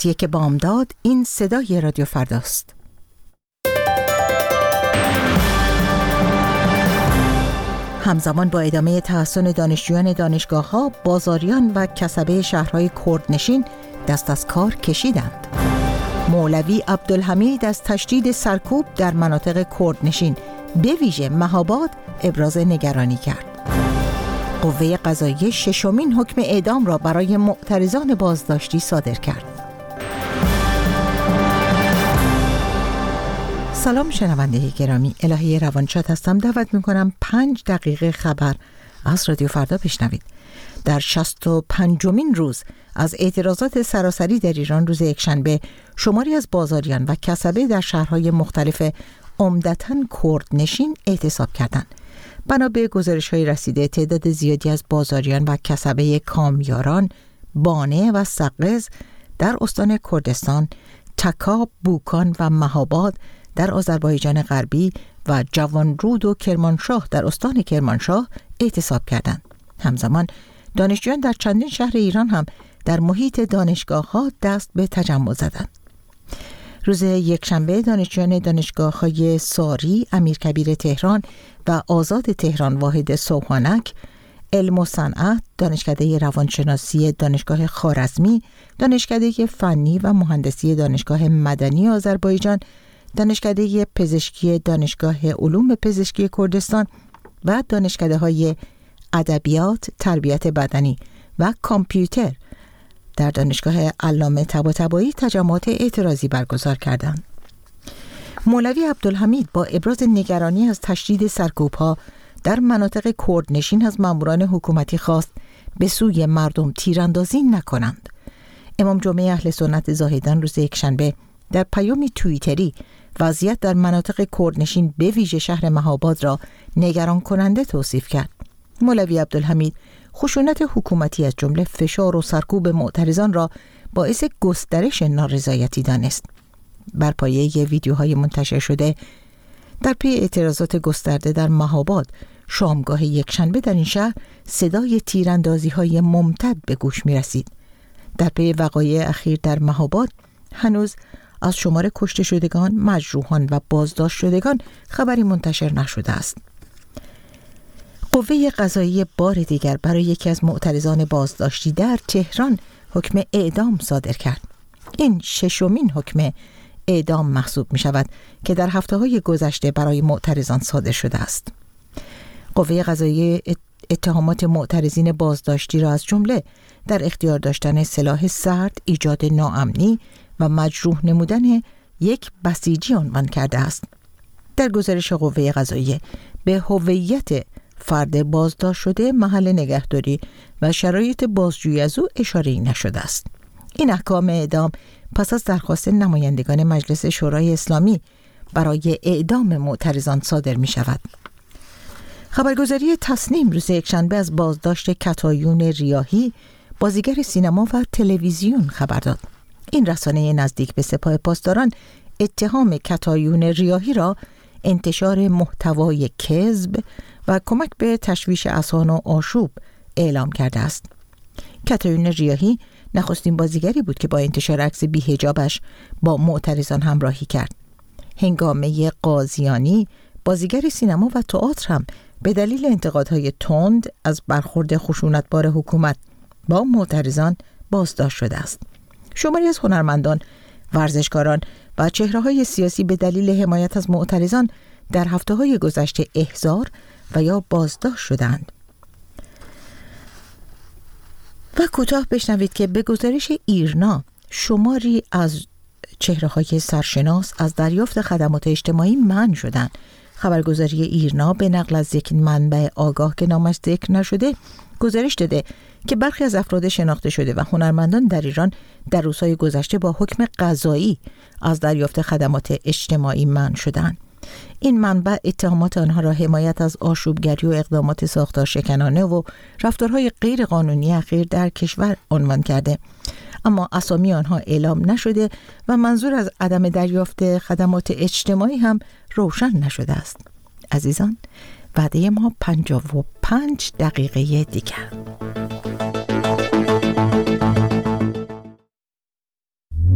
ساعت 1 بامداد. این صدای رادیو فرداست. همزمان با ادامه تحسن دانشجویان دانشگاه‌ها، بازاریان و کسبه شهرهای کردنشین دست از کار کشیدند. مولوی عبدالحمید از تشدید سرکوب در مناطق کردنشین به ویژه مهاباد ابراز نگرانی کرد. قوه قضاییه ششمین حکم اعدام را برای معترضان بازداشتی صادر کرد. سلام شنونده گرامی، الهی روانشاد هستم. دعوت میکنم 5 دقیقه خبر از رادیو فردا بشنوید. در 65مین روز از اعتراضات سراسری در ایران روز یکشنبه، شماری از بازاریان و کسبه در شهرهای مختلف عمدتاً کردنشین اعتصاب کردند. بنا به گزارش‌های رسیده، تعداد زیادی از بازاریان و کسبه کامیاران، بانه و سقز در استان کردستان، تکا، بوکان و مهاباد در آذربایجان غربی و جوانرود و کرمانشاه در استان کرمانشاه اعتصاب کردند. همزمان دانشجویان در چندین شهر ایران هم در محیط دانشگاه‌ها دست به تجمع زدند. روز یکشنبه دانشجویان دانشگاه‌های ساری، امیرکبیر تهران و آزاد تهران واحد سوهانک، علم و صنعت، دانشکده روانشناسی دانشگاه خوارزمی، دانشکده فنی و مهندسی دانشگاه مدنی آذربایجان، دانشکده پزشکی دانشگاه علوم پزشکی کردستان و دانشکده‌های ادبیات، تربیت بدنی و کامپیوتر در دانشگاه علامه طباطبایی تجمعات اعتراضی برگزار کردند. مولوی عبدالحمید با ابراز نگرانی از تشدید سرکوب‌ها در مناطق کردنشین از ماموران حکومتی خواست به سوی مردم تیراندازی نکنند. امام جمعه اهل سنت زاهدان روز یکشنبه در پیامی توییتری وضعیت در مناطق کردنشین به ویژه شهر مهاباد را نگران کننده توصیف کرد. مولوی عبدالحمید خشونت حکومتی از جمله فشار و سرکوب معترضان را باعث گسترش نارضایتی دانست. بر پایه ویدیوهای منتشر شده در پی اعتراضات گسترده در مهاباد شامگاه یکشنبه در این شهر صدای تیراندازی‌های ممتد به گوش می‌رسید. در پی وقایع اخیر در مهاباد هنوز از شمار کشته شدگان، مجروحان و بازداشت شدگان خبری منتشر نشده است. قوه قضاییه بار دیگر برای یکی از معترضان بازداشتی در تهران حکم اعدام صادر کرد. این 6مین حکم اعدام محسوب می شود که در هفته‌های گذشته برای معترضان صادر شده است. قوه قضاییه اتهامات معترضین بازداشتی را از جمله در اختیار داشتن سلاح سرد، ایجاد ناامنی و مجروح نمودن یک بسیجی عنوان کرده است. در گزارش قوه قضاییه به هویت فرد بازداشت شده، محل نگهداری و شرایط بازجویی از او اشاره‌ای نشده است. این احکام اعدام پس از درخواست نمایندگان مجلس شورای اسلامی برای اعدام معترضان صادر می شود. خبرگزاری تصنیم روز یکشنبه از بازداشت کتایون ریاحی، بازیگر سینما و تلویزیون خبر داد. این رسانه نزدیک به سپاه پاسداران اتهام کتایون ریاحی را انتشار محتوای کذب و کمک به تشویش اذهان و آشوب اعلام کرده است. کتایون ریاحی نخستین بازیگری بود که با انتشار عکس بی‌حجابش با معترضان همراهی کرد. هنگامه قاضیانی، بازیگر سینما و تئاتر هم به دلیل انتقادهای تند از برخورد خشونتبار حکومت با معترضان بازداشت شده است. شماری از هنرمندان، ورزشکاران و چهره‌های سیاسی به دلیل حمایت از معترضان در هفته‌های گذشته احضار و یا بازداشت شدند. و کوتاه بشنوید که به گزارش ایرنا شماری از چهره‌های سرشناس از دریافت خدمات اجتماعی منع شدند. خبرگزاری ایرنا به نقل از یک منبع آگاه که نامش ذکر نشده گزارش داده که برخی از افراد شناخته شده و هنرمندان در ایران در روزهای گذشته با حکم قضایی از دریافت خدمات اجتماعی منع شدند. این منبع اتهامات آنها را حمایت از آشوبگری و اقدامات ساختارشکنانه و رفتارهای غیر قانونی اخیر در کشور عنوان کرده، اما اسامی آنها اعلام نشده و منظور از عدم دریافت خدمات اجتماعی هم روشن نشده است. عزیزان، وعده ما 55 دقیقه دیگر.